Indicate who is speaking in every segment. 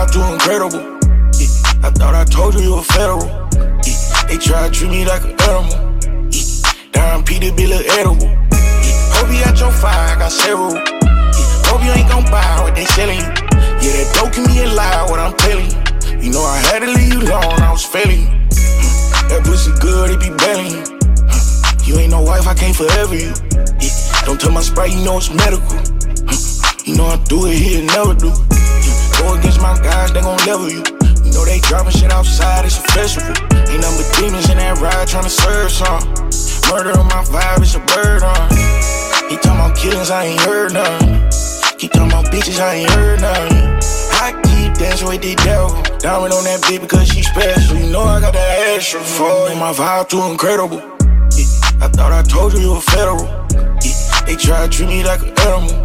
Speaker 1: vibe too incredible. I thought I told you were federal. They try to treat me like an animal. Darn Peter be look edible. Hope you got your fire, I got several. Hope you ain't gon' buy what they selling you. Yeah, that dope can be a lie, what I'm telling you. You know I had to leave you alone, I was failing you. That pussy good, it be belling you. You ain't no wife, I can't forever you. Don't tell my sprite, you know it's medical. You know I do it here, never do. Go against my guys, they gon' level you. You know they dropping shit outside, it's a festival. Ain't nothing but demons in that ride tryna serve some. Murder on my vibe, it's a bird on. He talking about killings, I ain't heard none. Keep talking about bitches, I ain't heard none. I keep dancing with the devil. Diamond on that bitch because she special. You know I got that extra for it. My vibe too incredible. I thought I told you were federal. They try to treat me like an animal.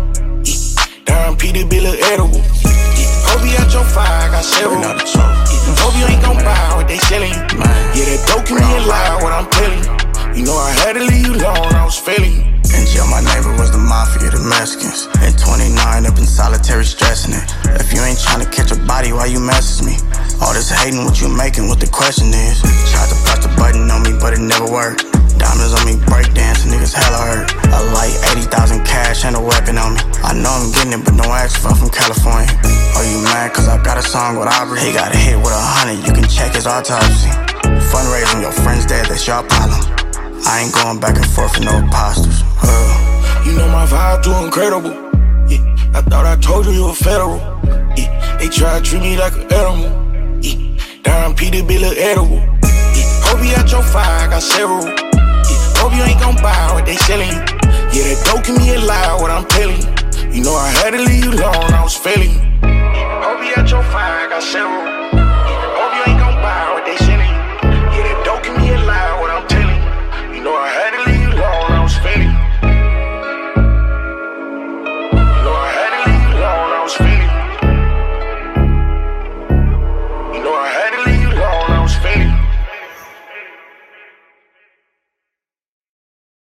Speaker 1: Darn Peter be look edible. Hope you got your fire, I got several. Hope you ain't gon' buy what they selling you. Yeah, that dope can be a lie, what I'm telling you. You know I had to leave you alone, I was failing you.
Speaker 2: In jail, my neighbor was the mafia, the Mexicans. At 29, up in solitary stressing it. If you ain't tryna catch a body, why you message me? All this hating, what you making, what the question is. Tried to press the button on me, but it never worked. Diamonds on me, breakdancing, niggas hella hurt. I like 80,000 cash and a weapon on me. I know I'm getting it, but don't ask for from California. Oh, you mad cause I got a song with Aubrey? He got a hit with 100, you can check his autopsy. Fundraising, your friend's dead, that's your problem. I ain't going back and forth with no imposters.
Speaker 1: You know my vibe too incredible. I thought I told you were federal. They try to treat me like an animal. Darn Peter be look edible. Hope you got your fire, I got several. Hope you ain't gon' buy what they selling you. Yeah, that dope can be a lie, what I'm telling you. You know I had to leave you alone, I was failing you. Hope you got your fire, I got several.